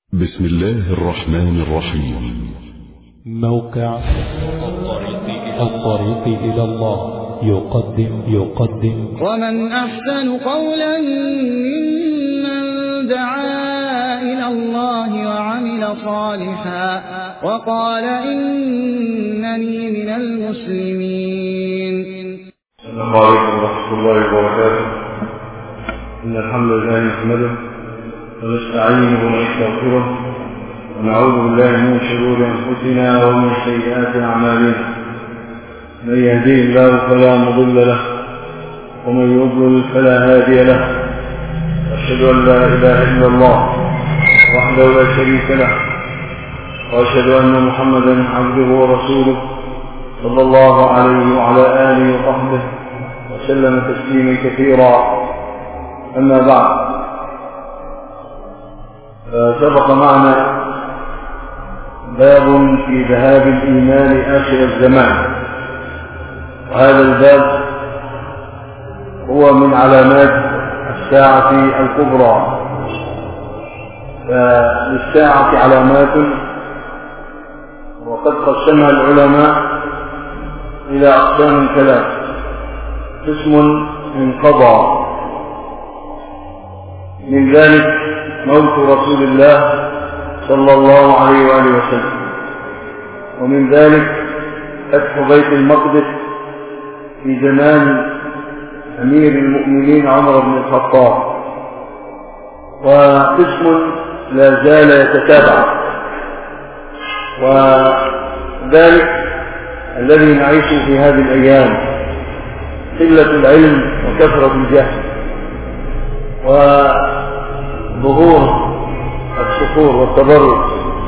بسم الله الرحمن الرحيم. موقع الطريق إلى الله يقدم ومن أحسن قولا ممن دعا إلى الله وعمل صالحا وقال إنني من المسلمين. السلام عليكم ورحمة الله وبركاته. إن الحمد لله نحمده ونستعينه ونستغفره ونعوذ بالله من شرور أنفسنا ومن سيئات أعمالنا. من يهديه الله فلا مضل له ومن يضلل فلا هادي له. أشهد أن لا إله إلا الله وحده لا شريك له وأشهد أن محمدا عبده ورسوله صلى الله عليه وعلى آله وصحبه وسلم تسليما كثيرا. أما بعد، سبق معنا باب في ذهاب الإيمان آخر الزمان، وهذا الباب هو من علامات الساعة الكبرى. فللساعة علامات وقد قسمها العلماء إلى أقسام ثلاث: قسم انقضى، من ذلك موت رسول الله صلى الله عليه وآله وسلم، ومن ذلك فتح بيت المقدس في زمان أمير المؤمنين عمر بن الخطاب. وقسم لا زال يتتابع، وذلك الذي نعيشه في هذه الأيام: قلة العلم وكثرة الجهل وظهور السفور والتبرج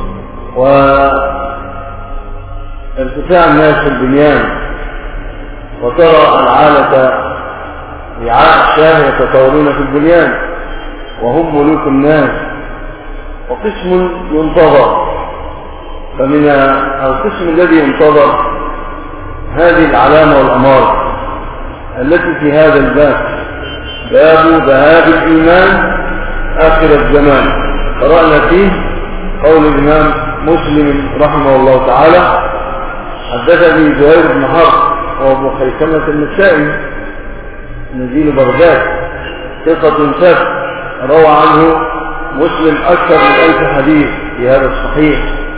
وارتفاع الناس في البنيان، وترى العالة رعاء الشاه يتطاولون في البنيان وهم ملوك الناس. وقسم ينتظر، فمن القسم الذي ينتظر هذه العلامة والأمارة التي في هذا الباب: باب ذهاب الإيمان آخر الزمان. قرأنا فيه قول الإمام مسلم رحمه الله تعالى: حدثني زهير بن حرب وابو خيثمة النسائي نزيل بغداد ثقة ثبت، روى عنه مسلم أكثر من 1000 حديث في هذا الصحيح.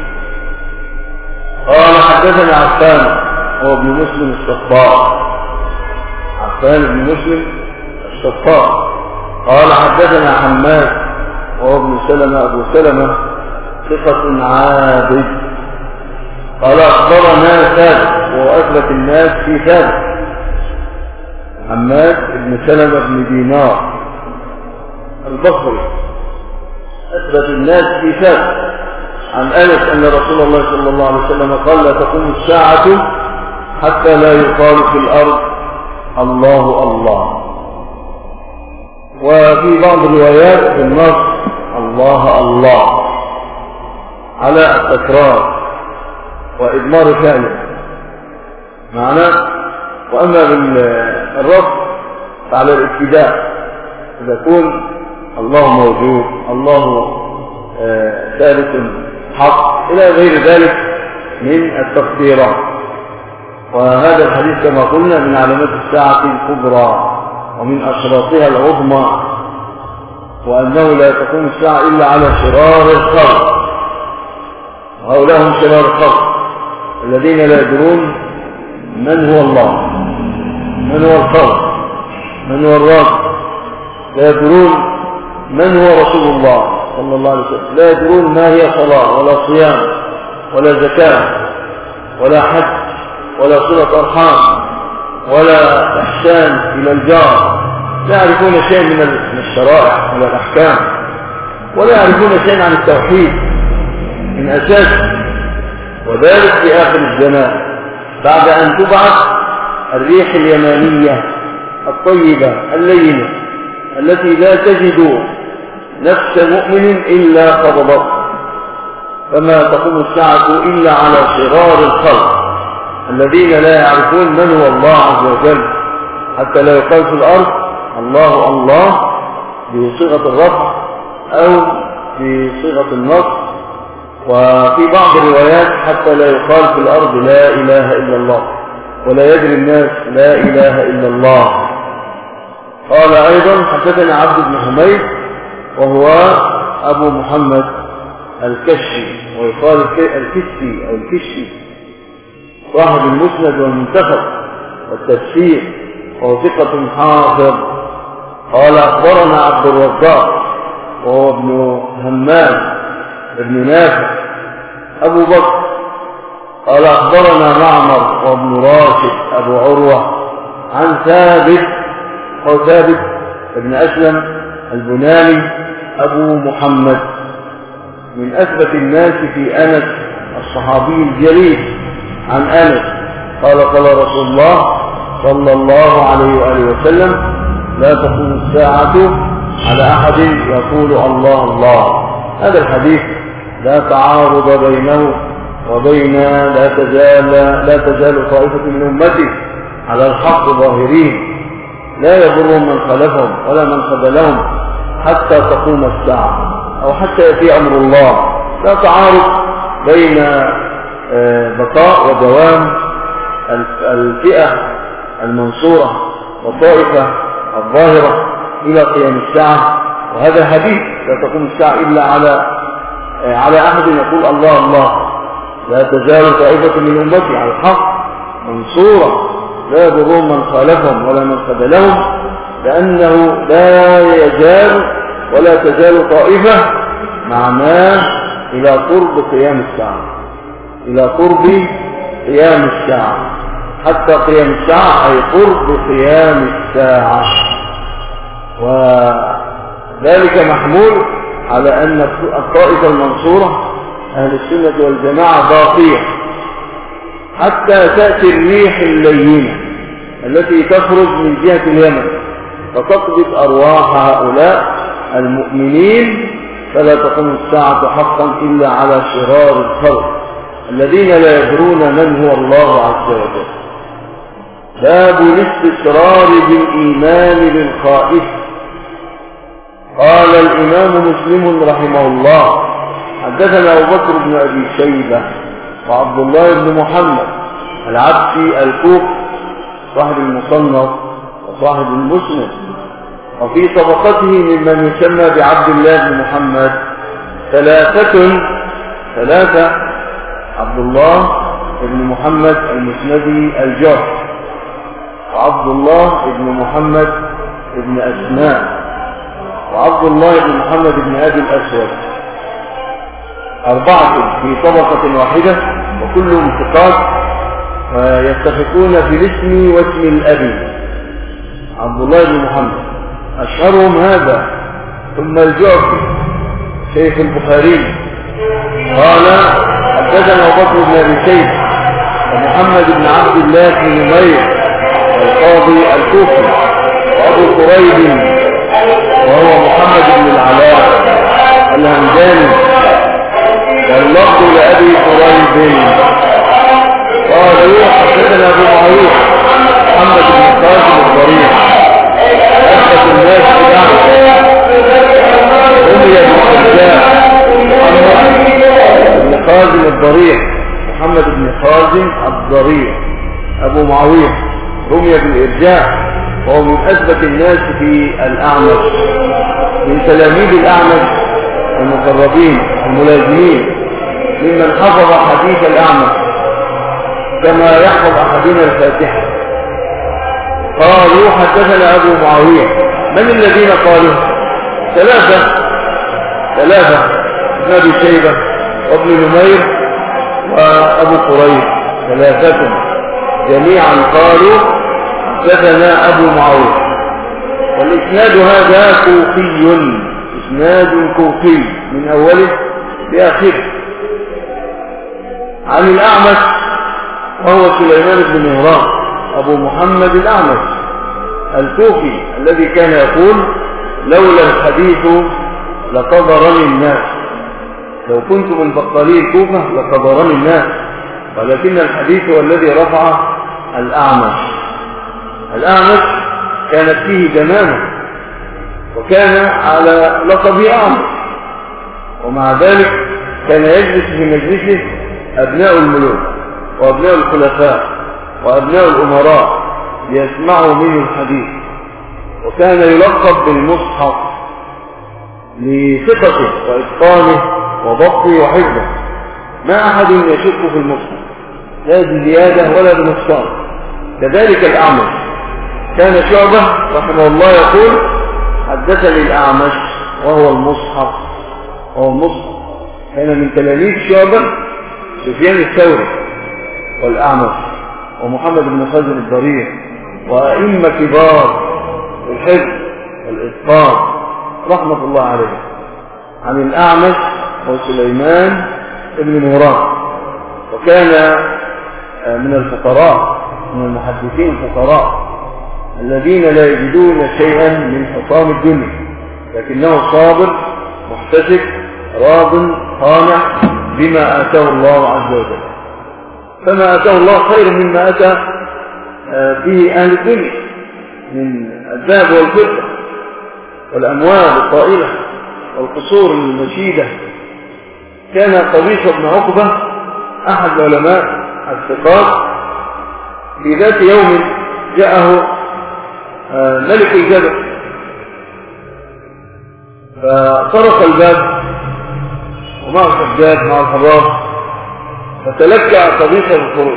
قال: حدثنا عفان هو ابن مسلم الصفار، عفان بن مسلم الصفار. قال: حدثنا حماد وهو ابن سلمة أبو سلمة ثقة عابد. قال: أخبرنا ثابت وهو أثبت الناس في ثابت، حماد بن سلمة بن دينار البصري، أثبت الناس في ثابت عن أنس أن رسول الله صلى الله عليه وسلم قال: لا تقوم الساعة حتى لا يقال في الأرض الله الله. وفي بعض الروايات بالنص الله الله على التكرار وإدمار فعله معناه. وأما بالرفض فعلى الابتداء، إذا يكون الله موجود، الله ثالث حق إلى غير ذلك من التقديرات. وهذا الحديث كما قلنا من علامات الساعة الكبرى ومن أشراطها العظمى، وأنه لا تقوم الساعة إلا على شرار الخلق، وهؤلاء هم شرار الخلق الذين لا يدرون من هو الله، من هو الخالق، من هو الرازق، لا يدرون من هو رسول الله صلى الله عليه وسلم، لا يدرون ما هي صلاة ولا صيام ولا زكاة ولا حج ولا صلة أرحام ولا إحسان إلى الجار، لا يعرفون شيء من الشرائع ولا الأحكام، ولا يعرفون شيء عن التوحيد من أساسه. وذلك في آخر الزمان بعد أن تبعث الريح اليمانية الطيبة اللينة التي لا تجد نفس مؤمن إلا قبضت، فما تقوم الساعة إلا على شرار الخلق الذين لا يعرفون من هو الله عز وجل، حتى لا يقال في الأرض الله الله بصيغة الرفع أو بصيغة النص، وفي بعض الروايات حتى لا يقال في الأرض لا إله إلا الله ولا يدري الناس لا إله إلا الله. قال أيضا حدثنا عبد بن حميد وهو أبو محمد الكشي، ويقال الكشي أو الكشي، صاحب المسند والمنتخب والتفسير، وهو ثقة حافظ. قال أخبرنا عبد الرزاق وهو ابن همام ابن نافع أبو بكر. قال أخبرنا معمر وابن راشد أبو عروة عن ثابت ابن أسلم البناني أبو محمد، من أثبت الناس في أنس الصحابي الجليل عن أنس قال قال رسول الله صلى الله عليه وآله وسلم: لا تقوم الساعة على أحد يقول الله الله. هذا الحديث لا تعارض بينه وبين لا تزال طائفة من أمتي على الحق ظاهرين لا يضرهم من خلفهم ولا من خذلهم حتى تقوم الساعة أو حتى يأتي أمر الله. لا تعارض بين بقاء ودوام الفئة المنصورة والطائفة الظاهرة إلى قيام الساعة. وهذا حديث لا تقوم الساعة إلا على أحد يقول الله الله. لا تزال طائفة من أمتي على الحق منصورة لا يضرهم من خالفهم ولا من خذلهم، لأنه لا يزال ولا تزال طائفة معناه إلى قرب قيام الساعة، إلى قرب قيام الساعة، حتى قيام الساعة أي قرب قيام الساعة. وذلك محمول على أن الطائفة المنصورة أهل السنة والجماعة باقية حتى تأتي الريح اللينة التي تخرج من جهة اليمن فتقبض أرواح هؤلاء المؤمنين، فلا تقوم الساعة حقا إلا على شرار الخلق الذين لا يدرون من هو الله عز وجل. باب الاستقرار بالإيمان للخائف. قال الإمام مسلم رحمه الله: حدثنا أبو بكر بن أبي شيبة وعبد الله بن محمد العبسي الكوفي صاحب المصنف وصاحب المسند، وفي طبقته ممن يسمى بعبد الله بن محمد ثلاثة: عبد الله بن محمد المسندي الجهري، وعبد الله بن محمد بن أسماء، وعبد الله بن محمد بن أبي الأسود. 4 في طبقة واحدة وكلهم ثقات ويتفقون في الاسم واسم الأبي. عبد الله بن محمد أشهرهم هذا، ثم الجعفي شيخ البخاري. قال حدثنا أبو بكر بن أبي شيبة ومحمد بن عبد الله بن نمير القاضي الكوفي، وأبو قريب وهو محمد بن العلاء الهمداني، واللفظ لأبي قريب. قالوا حدثنا أبو معاوية محمد بن قاسم الضريح أثبت الناس بالأعلى رمي بالإرجاء محمد بن قاسم الضريح، محمد بن قاسم الضريح أبو معاوية رمي بالإرجاء، وهو من أثبت الناس في الأعمش، من تلاميذ الأعمش المقربين الملازمين، ممن حفظ حديث الأعمش كما يحفظ أحدنا الفاتحة. قالوا حدثنا أبو معاوية. من الذين قالوا؟ 3 ابن أبي شيبة وابن نمير وأبو قريب، 3 جميعا قالوا حدثنا أبو معاوية. والإسناد هذا كوفي، إسناد كوفي من أوله لآخره، عن الأعمش وهو سليمان بن مهران أبو محمد الأعمش الكوفي الذي كان يقول: لولا الحديث لقدرني الناس، لو كنت من بطالي الكوفة لقدرني الناس، ولكن الحديث هو الذي رفع الأعمش. الأعمش كانت فيه جمامة وكان على لقب أعمش، ومع ذلك كان يجلس في مجلسه أبناء الملوك وأبناء الخلفاء وأبناء الأمراء ليسمعوا منه الحديث، وكان يلقب بالمصحف لثقته وإتقانه وضبطه وحفظه، ما أحد يشك في المصحف لا بزيادة ولا بنقصان. كذلك الأعمش، كان شعبة رحمه الله يقول حدثني الأعمش وهو المصحف، كان من تلاميذ شعبة سفيان الثوري والأعمش ومحمد بن خازن الضرير وأئمة كبار الحفظ والإتقان رحمة الله عليه. عن الأعمش وسليمان بن مهران، وكان من الفقراء، من المحدثين الفقراء الذين لا يجدون شيئا من حطام الدنيا، لكنه صابر محتسب راض قانع بما آتاه الله عز وجل، فما آتاه الله خير مما آتى به أهل الدنيا من الذهب والفضة والأموال الطائلة والقصور المشيدة. كان قبيصة بن عقبة أحد علماء الثقات في ذات يوم جاءه ملك الجبل فطرق الباب ومعه الحجاج مع الحراس، فتلكع قبيصة الخروج،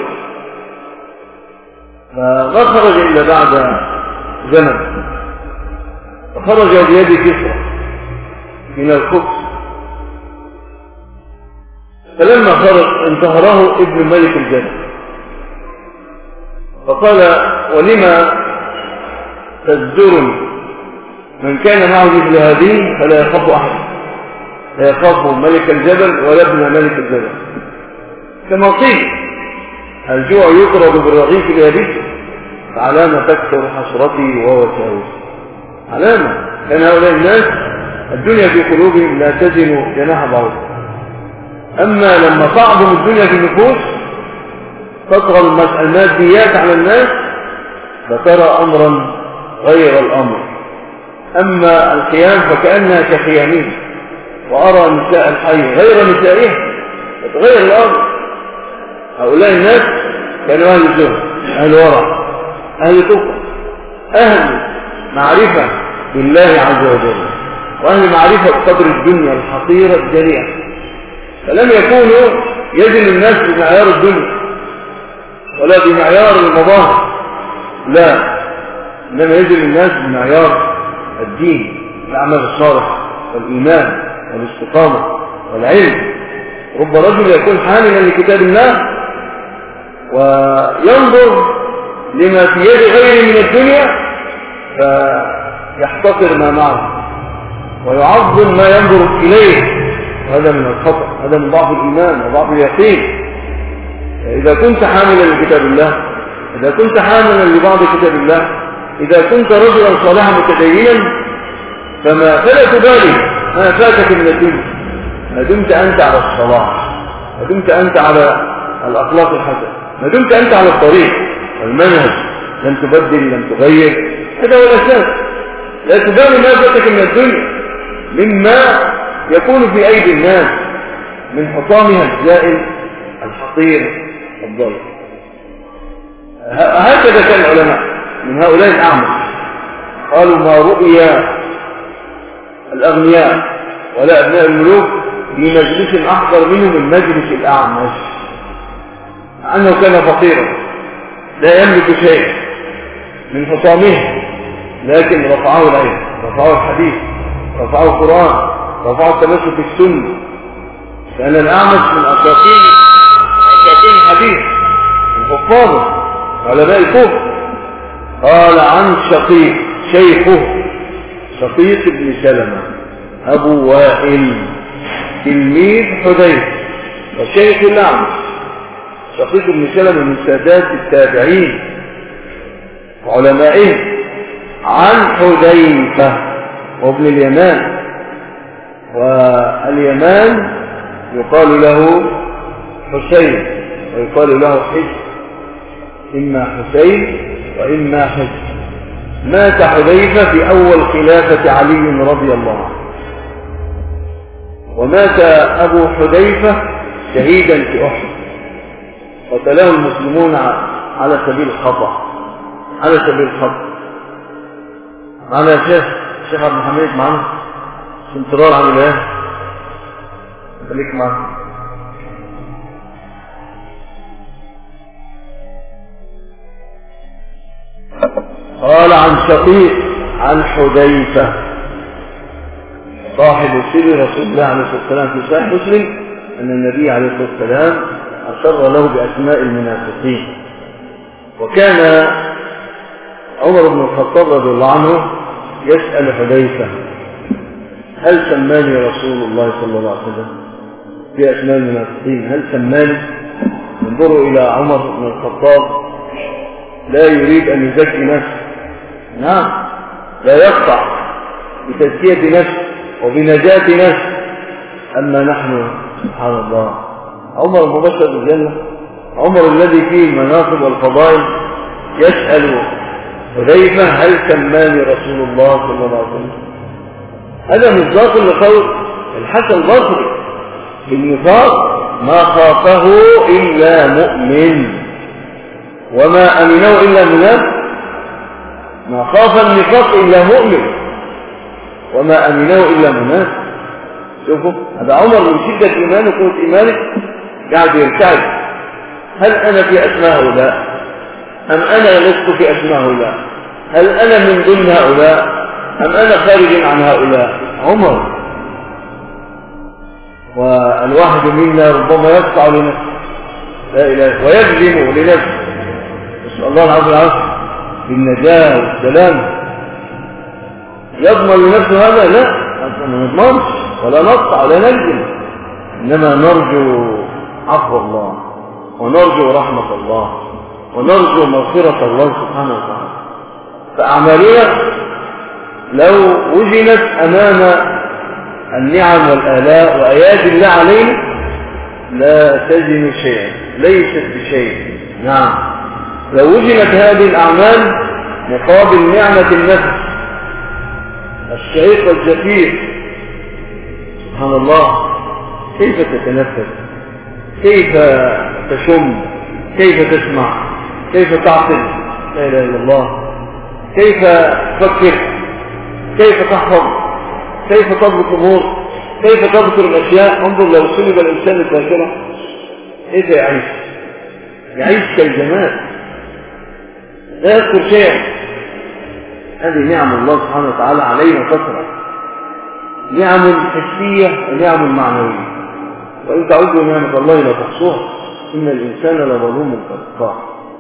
فما خرج إلا بعد زمن، فخرج بيد كسرى من القدس، فلما خرج انتهره ابن ملك الجبل فقال ولما تزجرني؟ من كان معه مثل هذه فلا يخاف أحد، لا يخاف ملك الجبل ولا ابن ملك الجبل. كما قيل الجوع يطرد بالرغيف اليابس، علامة تكثر حسرتي ووساوسي. علامة كان هؤلاء الناس الدنيا في قلوبهم لا تزن جناح بعوضة، أما لما تعظم الدنيا في النفوس تطغى الماديات على الناس فترى أمرا غير الأمر. أما الخيام فكأنها كخيامين، وأرى نساء الحي غير نسائها، فتغير الأمر. هؤلاء الناس كانوا أهل الزهد، أهل ورع، أهل تقوى، أهل معرفة بالله عز وجل، وأهل معرفة بقدر الدنيا الحقيرة الجريئة، فلم يكونوا يجن الناس بمعيار الدنيا ولا بمعيار المظاهر، لا، إنما يجن الناس بمعيار الدين، الأعمال الصالحة والإيمان والاستقامة والعلم. رب رجل يكون حاملا لكتاب الله وينظر لما في يد غيره من الدنيا فيحتقر ما معه ويعظم ما ينظر إليه، هذا من الخطأ، هذا من ضعف الإيمان وضعف اليقين. إذا كنت حاملا لكتاب الله، إذا كنت حاملا لبعض كتاب الله، إذا كنت رجلا صالحا متدينا فلا تبالي ما فاتك من الدنيا، ما دمت أنت على الصلاح، ما دمت أنت على الأخلاق الحسنة، ما دمت أنت على الطريق والمنهج، لن تبدل لن تغير، هذا هو الأساس. لا تبالي ما فاتك من الدنيا مما يكون في أيدي الناس من حطامها الزائل الحقير الضال. هكذا كان العلماء من هؤلاء الأعمش قالوا ما رؤيا الأغنياء ولا أبناء الملوك في مجلس أحضر منه من مجلس الأعمش، مع أنه كان فقيرا لا يملك شيء من حطامه، لكن رفعه العلم، رفعه الحديث، رفعه القرآن، رفعه التمسك بالسنة. كان الأعمش من أساطين الحديث، من حفاظه علماء الكوفة. قال عن شيخه شقيق بن سلمة أبو وائل تلميذ حذيفة وشيخ الأعمش. شقيق بن سلمة من سادات التابعين وعلمائهم، عن حذيفة وابن اليمان، واليمان يقال له حسين ويقال له حج، إما حسين وإما حج. مات حذيفة في أول خلافة علي رضي الله عنه، ومات أبو حذيفة شهيدا في أحد، قتله المسلمون على سبيل الخطأ، على سبيل الخطأ. معنا يا الشيخ عبد الحميد معنا سنترال عامل ايه؟ خليك معنا. قال عن شقيق عن حذيفة صاحب سر رسول الله عليه الصلاة والسلام في صحيح مسلم أن النبي عليه الصلاة والسلام أشر له بأسماء المنافقين. وكان عمر بن الخطاب رضي الله عنه يسأل حذيفة هل سماني رسول الله صلى الله عليه وسلم في أسماء المنافقين؟ هل سماني؟ انظروا إلى عمر بن الخطاب لا يريد أن يزكي نفسه، نعم، لا يقطع بتزكية نفسه وبنجاة نفسه. أما نحن سبحان الله، عمر المبشر بالجنة، عمر الذي فيه المناصب والفضائل يسأل حذيفة هل سماني رسول الله صلى الله عليه وسلم؟ هذا مصداق لقول الحسن البصري بالنفاق ما خافه إلا مؤمن وما أمنه إلا منافق. ما خاف النفاق إلا مؤمن وما أمنه إلا منافق. شوفوا هذا عمر من شدة إيمانه وقوة إيمانه قاعد يرتعد، هل أنا في أسماء هؤلاء أم أنا لست في أسماء هؤلاء؟ هل أنا من ضمن هؤلاء أم أنا خارج عن هؤلاء؟ عمر. والواحد منا ربما يقطع لنفسه لا إله ويجزم لنفسه، نسأل الله العظيم العظيم بالنجاة والسلام. يضمن لنفسه هذا؟ لا، ما نضمنش ولا نقطع ولا نجزم، إنما نرجو عفو الله ونرجو رحمة الله ونرجو مغفرة الله سبحانه وتعالى. فأعمالنا لو وزنت أمام النعم والآلاء وآيات الله علينا لا تزن شيئا، ليست بشيء. نعم، لو وزنت هذه الأعمال مقابل نعمة النفس الشهيق والزفير، سبحان الله، كيف تتنفس، كيف تشم، كيف تسمع، كيف تعقل، لا إله إلا الله، كيف تفكر، كيف تحفظ، كيف تضبط الأمور، كيف تذكر الأشياء. انظر لو سلب الإنسان الذاكرة كيف يعيش؟ يعيش كالجماد لا يذكر شيئا. هذه نعم الله سبحانه وتعالى علينا كثرة، نعم حسية ونعم معنوية، وإن تعودوا نعمة الله لا تحصوها إن الإنسان لظلوم كفار.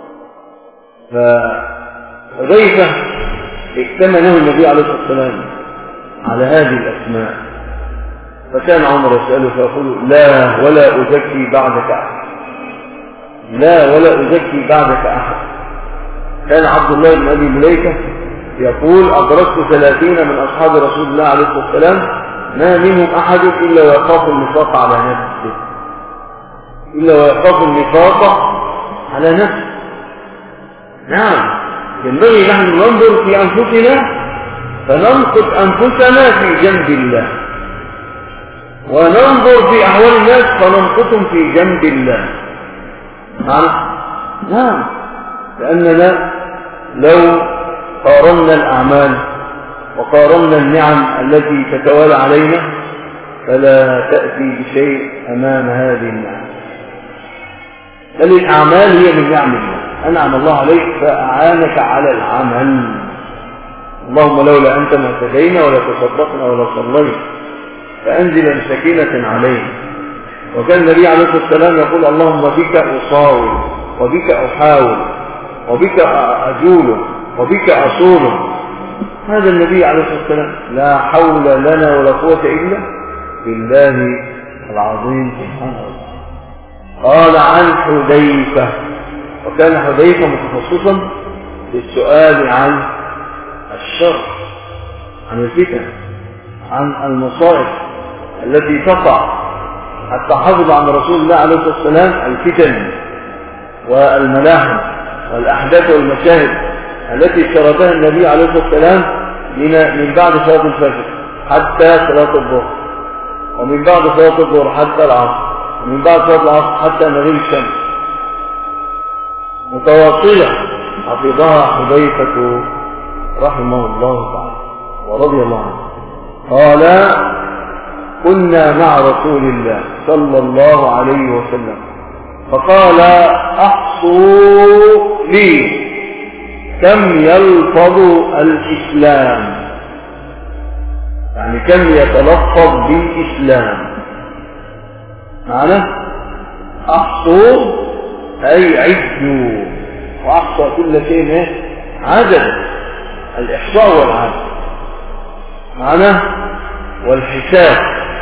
فحذيفة ائتمنه النبي عليه الصلاة والسلام على هذه الأسماء، فكان عمر يسأله فيقول لا ولا أزكي بعدك أحد، لا ولا أزكي بعدك أحد. كان عبد الله بن أبي مليكة يقول أدركت 30 من أصحاب رسول الله عليه الصلاة والسلام ما منهم أحد إلا ويخاف النفاق على نفسه، إلا ويخاف النفاق على نفسه. نعم، ينبغي نحن ننظر في أنفسنا فننقض أنفسنا في جنب الله، وننظر في أحوال الناس فننقضهم في جنب الله. نعم، لأننا لو قارنا الأعمال وقارنا النعم التي تتوالى علينا فلا تأتي بشيء أمام هذه النعم، بل الأعمال هي من نعم الله. أنعم الله عليك فأعانك على العمل. اللهم لولا أنت ما اهتدينا ولا تصدقنا ولا صلينا، فأنزل سكينة علينا. وكان النبي عليه الصلاة والسلام يقول اللهم بك أصاول وبك أحاول وبك أجول وبك أصول. هذا النبي عليه الصلاة والسلام لا حول لنا ولا قوة إلا بالله العظيم سبحانه وتعالى. قال عن حذيفة، وكان حذيفة متخصصا في السؤال عن الشر، عن الفتن، عن المصائب التي تقع، حتى حفظ عن رسول الله عليه الصلاة والسلام الفتن والملاحم والأحداث والمشاهد التي شردها النبي عليه الصلاة والسلام من بعد صلاة الفجر حتى صلاة الظهر. ومن بعد صلاة الظهر حتى العصر، ومن بعد صلاة العصر حتى مغيب الشمس متواصلة حفظها حذيفة رحمه الله تعالى ورضي الله عنه. قال كنا مع رسول الله صلى الله عليه وسلم فقال احصوا لي كم يلفظ الإسلام، يعني كم يتلفظ بالإسلام. معنى احصوا أي عدوا، وأحصى كل شيء عدد، الإحصاء والعدد معنى والحساب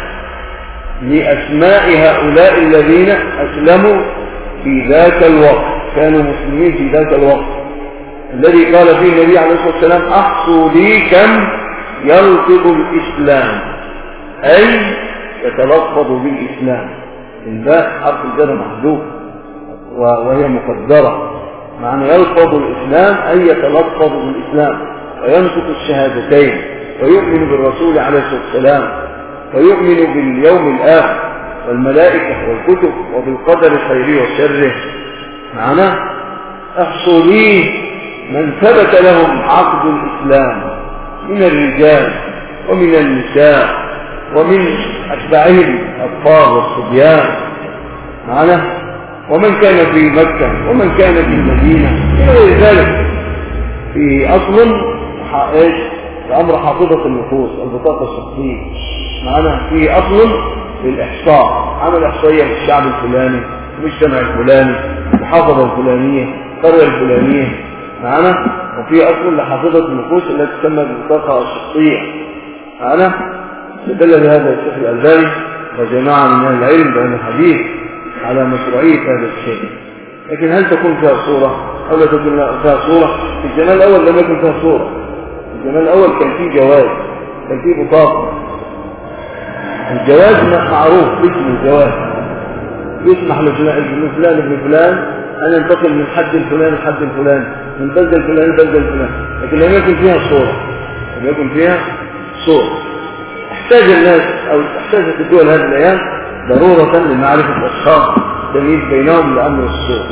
لأسماء هؤلاء الذين أسلموا في ذاك الوقت، كانوا مسلمين في ذاك الوقت الذي قال فيه النبي عليه الصلاة والسلام احصوا لي كم يلفظ الإسلام، أي يتلفظ بالإسلام. الباء حرف الجر محذوف وهي مقدرة، معنى يلفظ الإسلام أي يتلفظ بالإسلام وينطق الشهادتين ويؤمن بالرسول عليه الصلاة والسلام ويؤمن باليوم الآخر والملائكة والكتب وبالقدر خيره وشره. معنى احصوا لي من ثبت لهم عقد الإسلام من الرجال ومن النساء ومن أتباعهم الأطفال والصبيان، معنى ومن كان في مكة ومن كان في المدينة إلى غير ذلك. في أصل الأمر حافظة النفوس البطاقة الشخصية، معنى في أصل للإحصاء، عمل إحصائية للشعب الفلاني، المجتمع الفلاني، المحافظة الفلانية، القرية الفلانية، معنى وفي أصل لحافظة النفوس التي تسمى بالبطاقة الشخصية. معنى استدل بهذا الشيخ الألباني وجماعة من أهل العلم بأن الحديث على مشروعية هذا الشيء. لكن هل تكون فيها صورة أو لا تكون فيها صورة؟ في الجمال الأول لم يكن فيها صورة، في الجمال الأول كان فيه جواز، كان فيه بطاقة. الجواز معروف اسم الجواز، يسمح لفلان ابن فلان أن ينتقل من حد الفلاني لحد الفلاني، من بلد الفلاني لبلد الفلاني، لكن لم يكن فيها صورة، لم يكن فيها صورة. احتاج الناس أو احتاجت الدول هذه الأيام ضرورة لمعرفة الأشخاص تمييز بينهم لأمر الصور.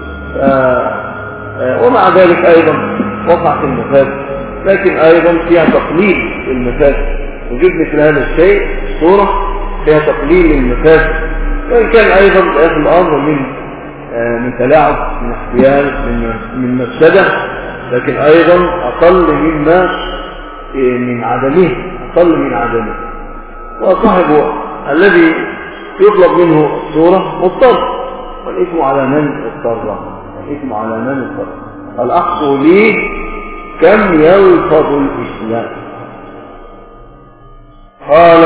ومع ذلك أيضا وقعت المفاسد، لكن أيضا فيها تقليل المفاسد. وجود مثل هذا الشيء صورة فيها تقليل المفاسد، وإن كان أيضا يأخذ الأمر من تلاعب، من احتيال، من مفسدة، لكن أيضا أقل مما من عدمه، أقل من عدمه. وصاحب الذي يطلب منه الصورة مضطر، والإثم على من اضطر، الإثم على من اضطر. قال احصوا لي كم يلفظ الإسلام. قال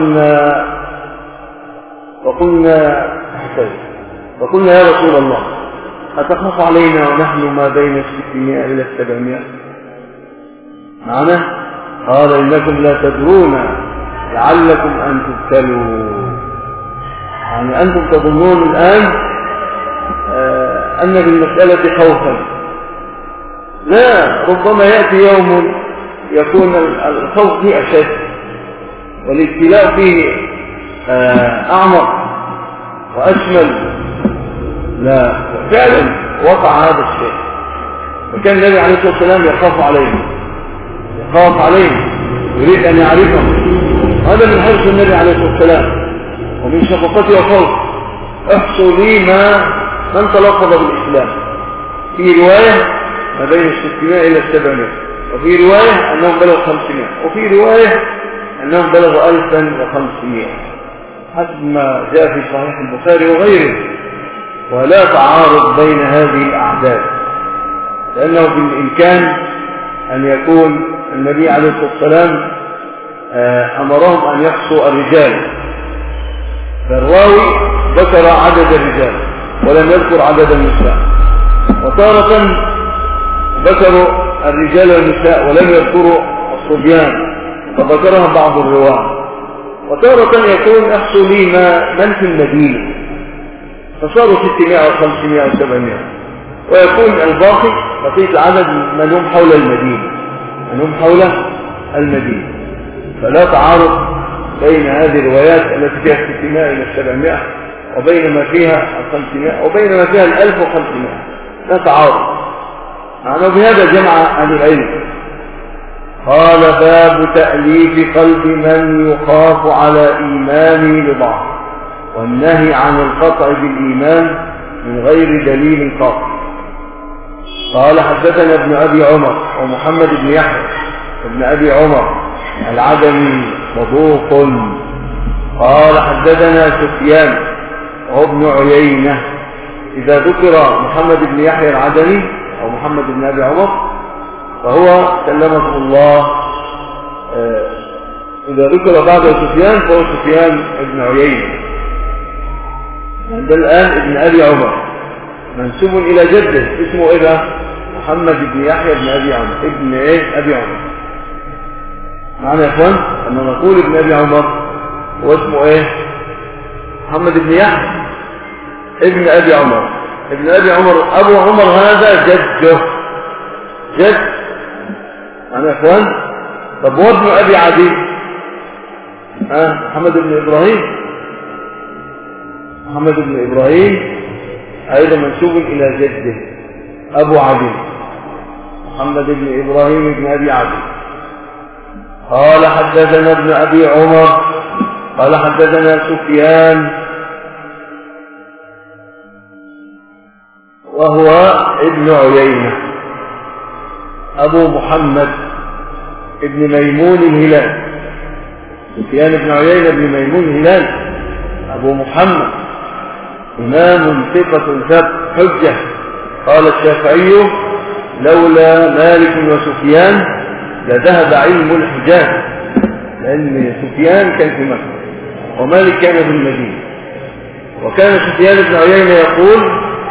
فقلنا يا رسول الله أتخاف علينا ونحن ما بين 600 إلى 700؟ معنى قال إنكم لا تدرون لعلكم أن تبتلوا، يعني أنتم تظنون الآن أن بالمسألة خوفا، لا، ربما يأتي يوم يكون الخوف فيه أشد والابتلاء فيه أعمق وأشمل. لا، فعلا وقع هذا الشيء، وكان النبي عليه الصلاة والسلام يخاف عليهم يريد أن يعرفهم. هذا من حرص النبي عليه الصلاة والسلام ومن شفقته وخوف. احصوا لي من تلفظ بالإسلام. في رواية ما بين 600 إلى 700، وفي رواية أنهم بلغوا 500، وفي رواية أنهم بلغوا 1500 حسب ما جاء في صحيح البخاري وغيره. ولا تعارض بين هذه الأعداد، لأنه بالإمكان أن يكون النبي عليه الصلاة والسلام أمرهم أن يحصوا الرجال، فالراوي ذكر عدد الرجال ولم يذكر عدد النساء، وتارة ذكروا الرجال والنساء ولم يذكروا الصبيان فذكرها بعض الرواة، وتارة يكون احصوا لي من في المدينة فصاروا 600 أو 500 أو 700، ويكون الباقي بقية العدد من هم حول المدينة، فلا تعارض بين هذه الروايات التي فيها 600 إلى 700 وبين ما فيها 500 وبين ما فيها 1500 لا تعارض. وبهذا جمع أهل العلم. قال باب تأليف قلب من يخاف على إيمانه لضعف والنهي عن القطع بالإيمان من غير دليل قاطع. قال حدثنا ابن أبي عمر ومحمد بن يحيى ابن أبي عمر العدني صدوق. قال حدثنا سفيان وابن عيينة. إذا ذكر محمد بن يحيى العدني أو محمد بن أبي عمر فهو سلمه الله، إذا ذكر بعد سفيان فهو سفيان ابن عيينة. ده الآن ابن أبي عمر منسوب إلى جده اسمه إيه؟ محمد بن يحيى بن أبي عمر ابن إيه؟ أبي عمر. معنا يا إخوان لما نقول ابن أبي عمر هو اسمه إيه؟ محمد بن يحيى ابن أبي عمر. ابن أبي عمر أبو عمر هذا جده جد. معنا يا إخوان. طب هو ابن أبي عدي محمد بن إبراهيم. محمد بن إبراهيم أيضا منسوب إلى جده أبو عدي محمد بن إبراهيم بن أبي عدي. قال حدثنا ابن أبي عمر قال حدثنا سفيان وهو ابن عيينة أبو محمد ابن ميمون الهلال. سفيان بن عيينة بن ميمون الهلال أبو محمد إمام ثقة ثبت حجة. قال الشافعي لولا مالك وسفيان لذهب علم الحجاز، لأن سفيان كان في مكة ومالك كان في المدينة. وكان سفيان بن عيينة يقول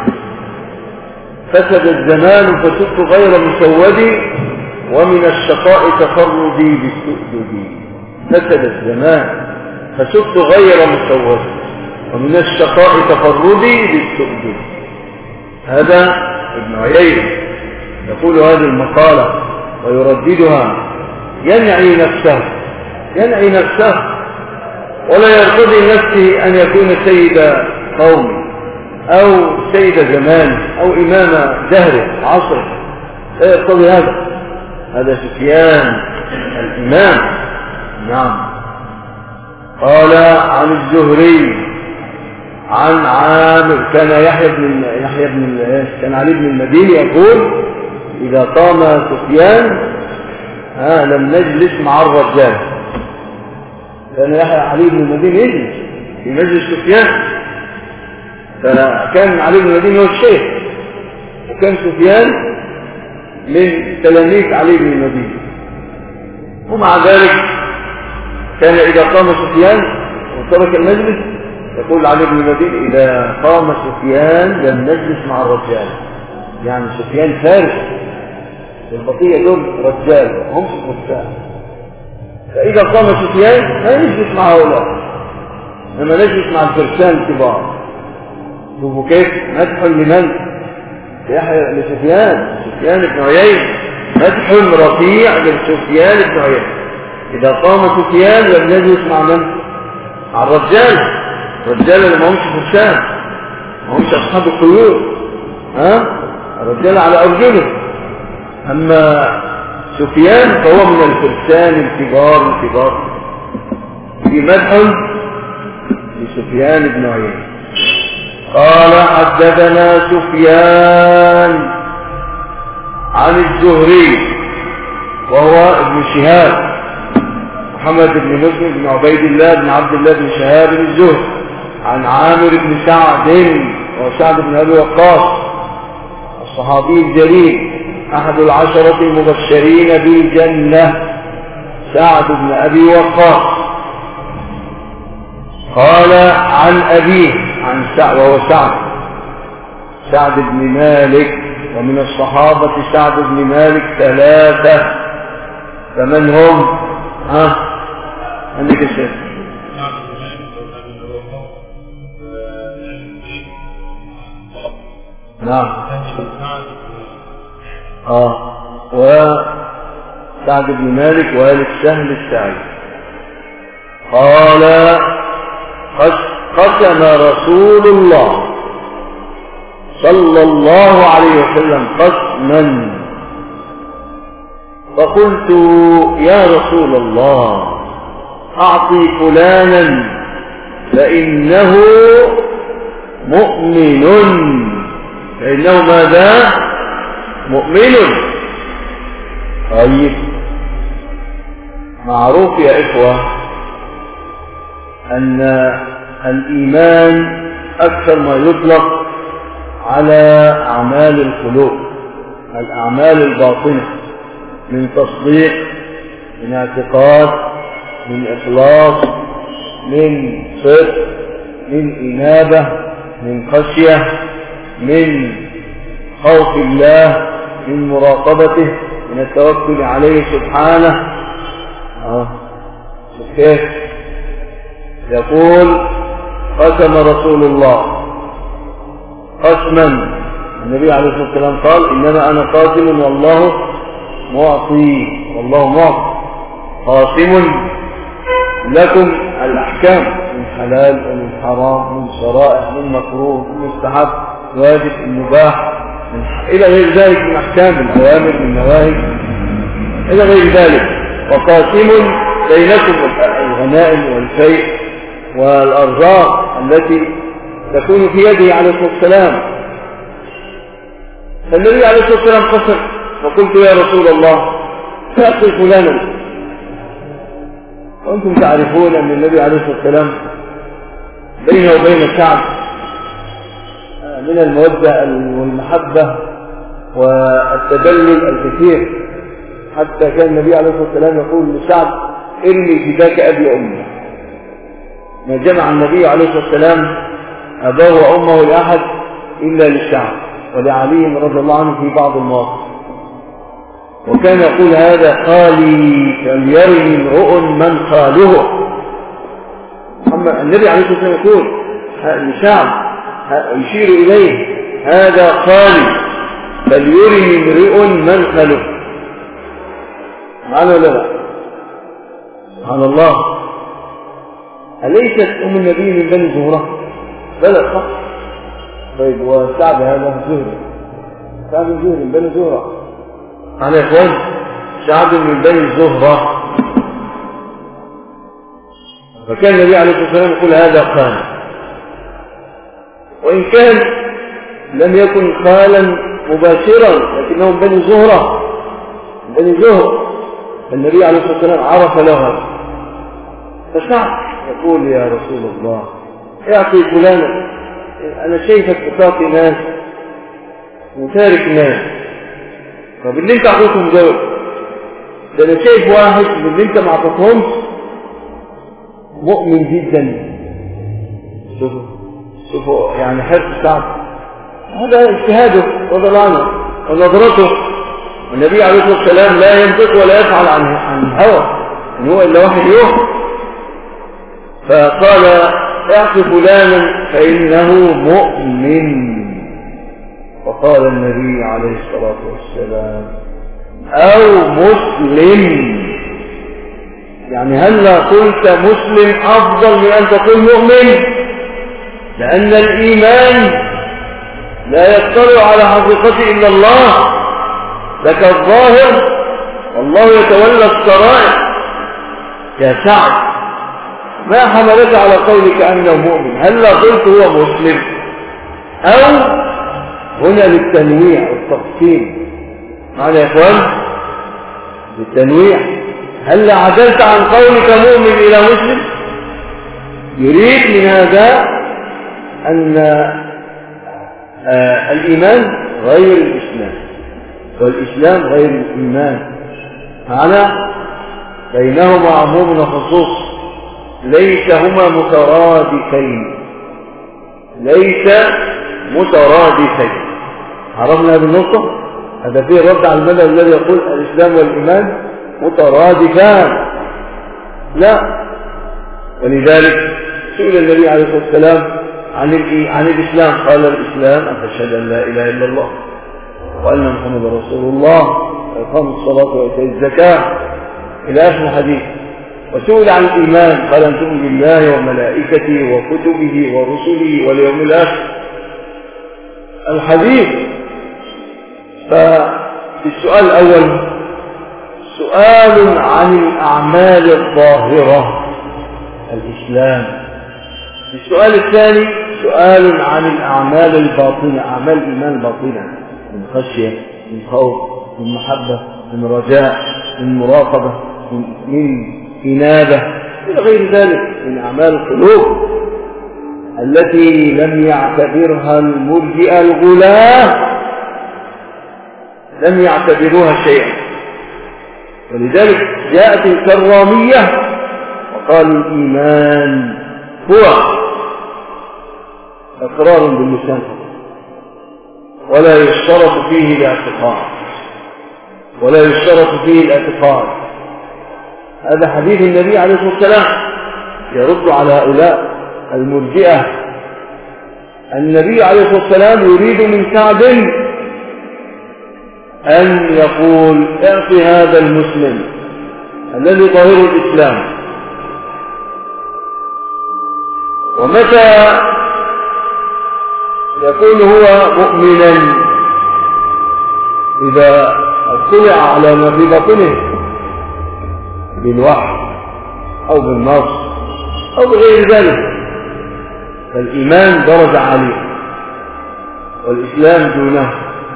فسد الزمان فسدت غير مسودي ومن الشقاء تفردي بالسؤدد. فسد الزمان فسدت غير مسودي ومن الشقاء تفردي بالسؤدد. هذا ابن عيينة يقول هذه المقالة ويرددها ينعي نفسه ولا يرتضي نفسه أن يكون سيد قوم أو سيد زمان أو إمام دهر عصر، لا يرتضي هذا سفيان الإمام. نعم. قال عن الزهري عن عامر كان كان علي بن المديني يقول إذا قام سفيان لم نجلس مع الرجال. كان علي بن المديني يجلس في مجلس سفيان، فكان علي بن المديني هو الشيخ وكان سفيان من تلاميذ علي بن المديني. ومع ذلك كان إذا قام سفيان وترك المجلس يقول علي بن المديني إذا قام سفيان لم نجلس مع الرجال. يعني سفيان فارس، البقية دول رجال هم فرسان، فإذا قام سفيان لا نجلس مع هؤلاء لما نجلس مع الفرسان الكبار. شوفوا كيف مدح لمن؟ سفيان بن عيينة، مدح رفيع لسفيان بن عيينة. إذا قام سفيان لم نجلس مع من؟ مع الرجال. الرجال اللي ما همش فرسان، ما همش أصحاب القيود، الرجال على أرجله. أما سفيان فهو من الفرسان الكبار. في مدح لسفيان بن عيينة. قال حدثنا سفيان عن الزهري وهو ابن شهاب محمد بن مسلم بن عبيد الله بن عبد الله بن شهاب الزهري عن عامر بن سعد وسعد بن أبي وقاص الصحابي الجليل أحد العشرة المبشرين بالجنة سعد بن أبي وقاص. قال عن أبيه عن سعد وهو سعد بن مالك، ومن الصحابة سعد بن مالك 3. فمن هم؟ عندك الشيخ. نعم. وسعد بن مالك وآل سهل السعيد. قال قسم رسول الله صلى الله عليه وسلم قسما، فقلت يا رسول الله أعطي فلانا فإنه مؤمن، فإنه ماذا؟ مؤمن. طيب، معروف يا إخوة أن الإيمان أكثر ما يطلق على أعمال القلوب، الأعمال الباطنة، من تصديق، من اعتقاد، من إخلاص، من صدق، من إنابة، من خشية، من خوف الله، من مراقبته، من التوكل عليه سبحانه. كيف يقول قسم رسول الله قسما، النبي عليه الصلاة والسلام قال إنما أنا قاسم والله معطي، والله معطي، قاسم لكم الأحكام من حلال ومن حرام، من شرائع، من مكروه، من مستحب، واجب، المباح، إلى غير ذلك من أحكام الأوامر، من النواهي، إلى غير ذلك. وقاسم بينكم الغنائم والشيء والأرزاق التي تكون في يده عليه الصلاة والسلام. فالنبي عليه الصلاة والسلام قسم، فقلت يا رسول الله فأعطي فلانا. وأنتم تعرفون أن النبي عليه الصلاة والسلام بينه وبين الشعب من المودة والمحبة والتدلل الكثير، حتى كان النبي عليه الصلاة والسلام يقول للشعب إني فداك أبي وأمي. ما جمع النبي عليه الصلاة والسلام أباه وأمه لأحد إلا للشعب ولعلي رضي الله عنه في بعض المواقف. وكان يقول هذا خالي فليرني امرؤ من خاله. أما النبي عليه الصلاة والسلام يقول للشعب يشير إليه هذا خالي فليرني امرؤ من خاله. معنا ولا لا؟ سبحان الله. أليست أم النبي من بني زهرة؟ بلى صح. طيب والشعب هذا زهري، شعب زهري من بني زهرة. أنا يا إخوان شعب من بني زهرة. فكان النبي عليه الصلاة والسلام يقول هذا خال، وإن كان لم يكن خالا مباشرا لكنه من بني زهرة، من بني زهرة. النبي عليه الصلاة والسلام عرف له. فالشعب يقول يا رسول الله اعطي فلانا، أنا شايفك بتعطي ناس وتارك ناس. طب اللي انت اعطيتهم دول، ده انا شايف واحد من اللي انت ما اعطيتهمش مؤمن جدا. شوفوا يعني حرص الشعب، هذا اجتهاده وضلانه ونظرته. والنبي عليه الصلاة والسلام لا ينطق ولا يفعل عن الهوى، إن هو إلا وحي يوحى. فقال اعط فلانا فإنه مؤمن. وقال النبي عليه الصلاة والسلام أو مسلم. يعني هل قلت مسلم أفضل من أن تقول مؤمن؟ لأن الإيمان لا يطلع على حقيقته إلا الله، لك الظاهر والله يتولى السرائر. يا سعد ما حملك على قولك أنه مؤمن؟ هل قلت هو مسلم؟ أو هنا للتنويع والتقسيم. معنا يا إخوان للتنويع. هل عدلت عن قولك مؤمن إلى مسلم؟ يريد من هذا أن الإيمان غير الإسلام والإسلام غير الإيمان. معنا بينهما عموم وخصوص، ليس هما مترادفين، ليس مترادفين. عرفنا هذه النقطة؟ هذا فيه رد على المذهب الذي يقول الإسلام والإيمان مترادفان. لا. ولذلك سئل النبي عليه الصلاة والسلام عن الإسلام، قال الإسلام أن تشهد أن لا إله إلا الله وأن محمد رسول الله وإقام الصلاة وإيتاء الزكاة إلى آخر الحديث. وسئل عن الإيمان قال أن تؤمن بالله وملائكته وكتبه ورسله واليوم الآخر. الحديث ففي السؤال الأول سؤال عن الأعمال الظاهرة الإسلام، في السؤال الثاني سؤال عن الأعمال الباطنة، أعمال الإيمان الباطنة، من خشية، من خوف، من محبة، من رجاء، من مراقبة، من إنابة إلى غير ذلك من أعمال القلوب التي لم يعتبرها المرجئة الغلاة، لم يعتبروها شيئا. ولذلك جاءت الكرامية وقالوا الإيمان هو إقرار باللسان ولا يشترط فيه الاعتقاد، ولا يشترط فيه الاعتقاد. هذا حديث النبي عليه الصلاة والسلام يرد على هؤلاء المرجئة. النبي عليه الصلاة والسلام يريد من كعب أن يقول اعطي هذا المسلم الذي ظاهر الإسلام، ومتى يكون هو مؤمنا إذا اطلع على ما في بطنه بالوحي أو بالنص أو بغير ذلك، فالإيمان درجة عالية والإسلام دونه.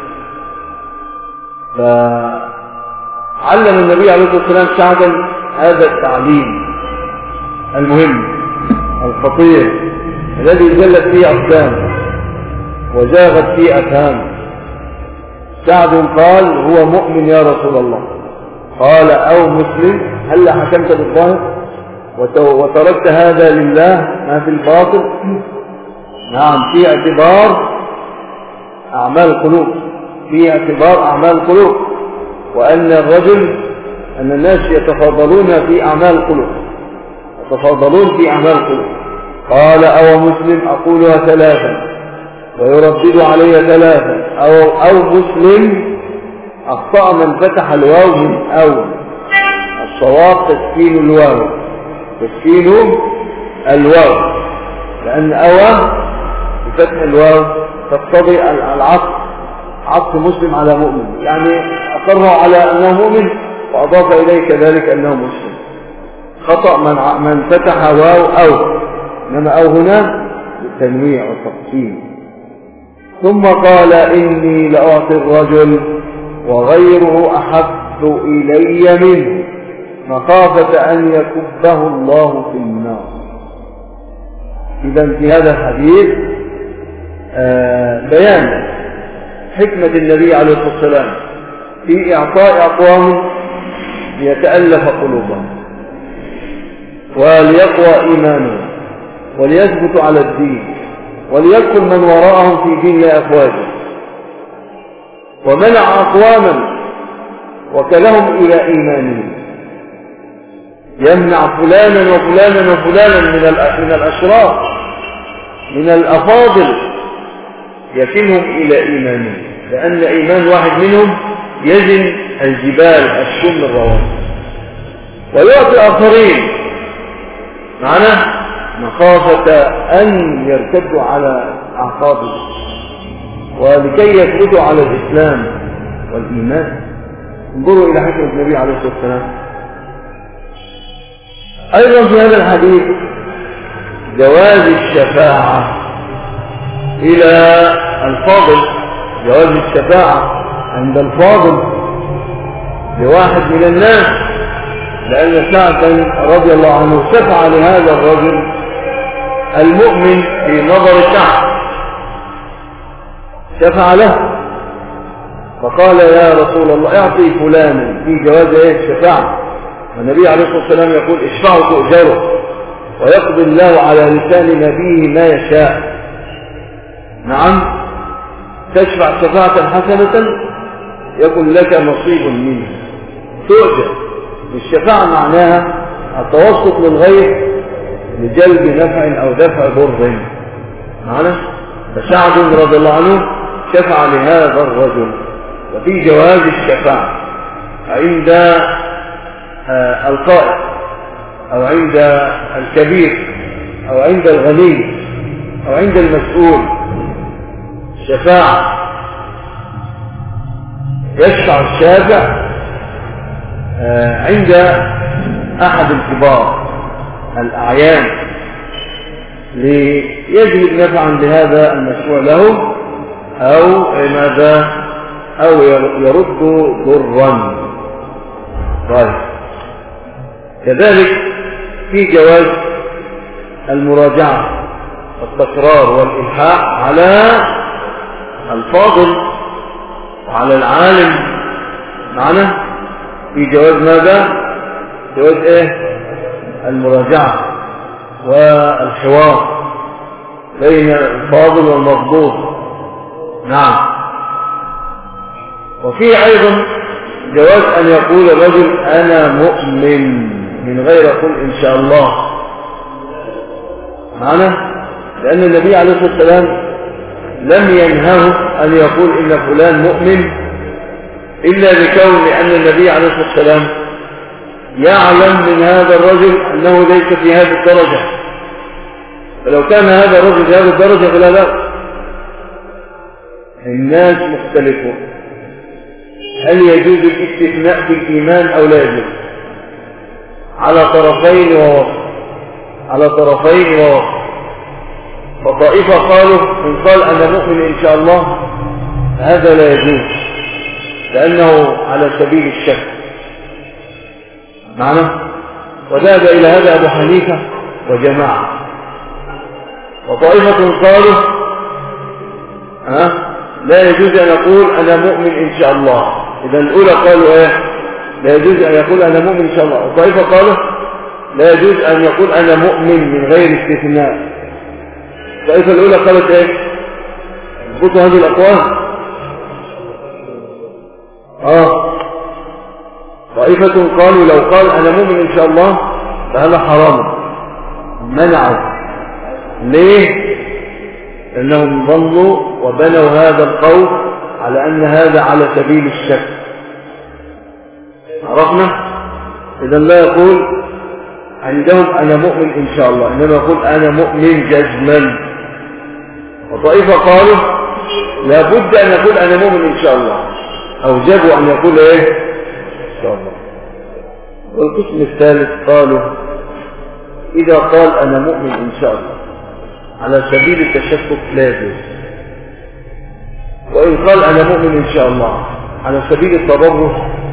فعلم النبي عليه الصلاة والسلام سعدا هذا التعليم المهم الخطير الذي زلت فيه أقدام وزاغت فيه أفهام. سعد قال هو مؤمن يا رسول الله، قال أو مسلم، هل حكمت بالظاهر وتركت هذا لله ما في الباطل؟ نعم، في اعتبار أعمال القلوب، في اعتبار أعمال القلوب، وأن الرجل أن الناس يتفاضلون في أعمال القلوب، يتفاضلون في أعمال القلوب. قال أو مسلم أقولها ثلاثا ويردد علي ثلاثا، أو مسلم أخطأ من فتح الواو من أول، الصواب تسكين الواو، تسكين الواو، لأن أوى بفتح الواو تقتضي العطف، عطف مسلم على مؤمن، يعني أقره على أنه مؤمن وأضاف إليه كذلك أنه مسلم. خطأ من فتح واو أو، إنما أو هنا بالتنويع والتقسيم. ثم قال إني لأعطي الرجل وغيره أحب إلي منه مخافة أن يكبه الله في النار. إذا في هذا الحديث بيان حكمة النبي عليه الصلاة والسلام في إعطاء أقوام ليتألف قلوبهم وليقوى إيمانهم وليثبتوا على الدين وليدخل من وراءهم في دين الله أفواجا، ومنع أقواما وكلهم إلى إيمانهم، يمنع فلانا وفلانا وفلانا من الأشراف من الأفاضل يكلهم إلى إيمانهم، لأن إيمان واحد منهم يزن الجبال الشم الرواسي، ويعطي آخرين معناه مخافة أن يرتدوا على أعقابهم ولكي يثبتوا على الإسلام والإيمان. انظروا إلى حكمة النبي عليه الصلاة والسلام. أيضا في هذا الحديث جواز الشفاعة إلى الفاضل، جواز الشفاعة عند الفاضل لواحد من الناس، لأن سعدا رضي الله عنه شفع لهذا الرجل المؤمن في نظر سعد، شفع له فقال يا رسول الله اعطي فلانا، في جواز الشفاعة. والنبي عليه الصلاة والسلام يقول اشفعوا تؤجروا، ويقضي الله على لسان نبيه ما يشاء. نعم، تشفع شفاعة حسنة يكن لك نصيب منه، تؤجر. الشفاعة معناها التوسط للغير لجلب نفع أو دفع ضر معنا. فسعد رضي الله عنه شفع لهذا الرجل. وفي جواز الشفاعة عند القائد أو عند الكبير أو عند الغني أو عند المسؤول شفاعة، يشفع الشافع عند أحد الكبار الأعيان ليجلب نفعا لهذا المشروع له أو ماذا أو يرد ضرا. طيب، كذلك في جواز المراجعة والتكرار والإلحاح على الفاضل وعلى العالم معنا، في جواز ماذا؟ جواز ايه؟ المراجعة والحوار بين الفاضل والمضبوط. نعم. وفي أيضا جواز أن يقول الرجل أنا مؤمن من غير قل إن شاء الله معنا، لأن النبي عليه الصلاة والسلام لم ينهه أن يقول إن فلان مؤمن إلا بكون أن النبي عليه الصلاة والسلام يعلم من هذا الرجل أنه ليس في هذه الدرجة، فلو كان هذا الرجل في هذه الدرجة فلا بأس. الناس مختلفون، هل يجوز الاستثناء في الإيمان أو لا يجوز؟ على طرفين ووسط، على طرفين ووسط. فطائفة قالوا إن قال أنا مؤمن إن شاء الله هذا لا يجوز لأنه على سبيل الشك معنا، وذهب إلى هذا أبو حنيفة وجماعة. وطائفة قالوا لا يجوز أن يقول أنا مؤمن إن شاء الله. إذا الأولى قالوا إيه؟ لا يجوز أن يقول أنا مؤمن إن شاء الله. وطائفة قالوا لا يجوز أن يقول أنا مؤمن من غير استثناء. الطائفة الأولى قالت إيه؟ اضبطوا هذه الأقوال. طائفة قالوا لو قال أنا مؤمن إن شاء الله فهذا حرام، منعوا. ليه؟ لأنهم ظنوا وبنوا هذا القول على أن هذا على سبيل الشك. عرفنا؟ إذا لا يقول عندهم أنا مؤمن إن شاء الله، إنما يقول أنا مؤمن جزما. وطائفة قالوا لابد أن يقول أنا مؤمن إن شاء الله، أوجبوا أن يقول إيه؟ إن شاء الله. والقسم الثالث قالوا إذا قال أنا مؤمن إن شاء الله على سبيل التشكك لا يجوز، وإن قال أنا مؤمن إن شاء الله على سبيل التبرك